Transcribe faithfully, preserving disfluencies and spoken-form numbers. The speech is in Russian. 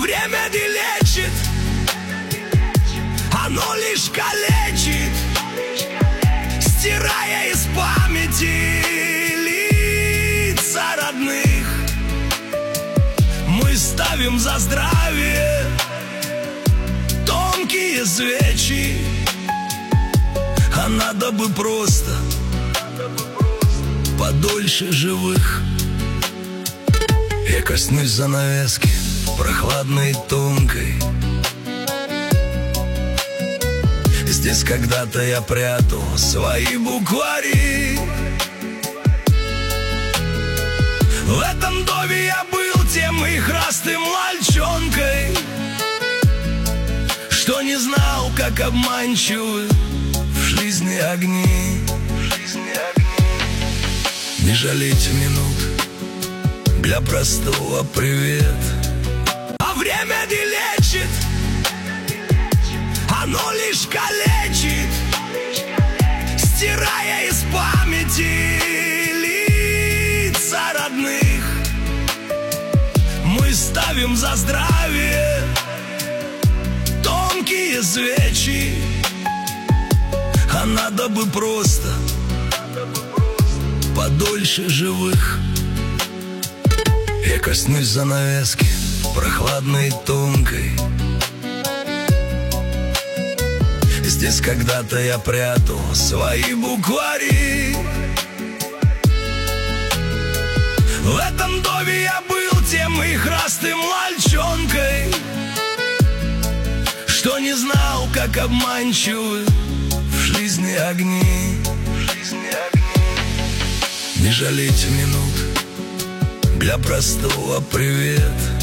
время не лечит, оно лишь калечит, стирая из памяти лица родных. Мы ставим за здравие тонкие свечи, а надо бы просто подольше живых. Я коснусь занавески прохладной и тонкой. Здесь когда-то я прятал свои буквари. В этом доме я был тем ихрастым мальчонкой, что не знал, как обманчивы в жизни огни. Не жалейте минут для простого привет. А время не лечит, оно лишь калечит, стирая из памяти лица родных. Мы ставим за здравие тонкие свечи, а надо бы просто подольше живых. Я коснусь занавески прохладной и тонкой. Здесь когда-то я прятал свои буквари. В этом доме я был тем ихрастым мальчонкой, что не знал, как обманчивы в жизни огни. Не жалейте минут для простого привет.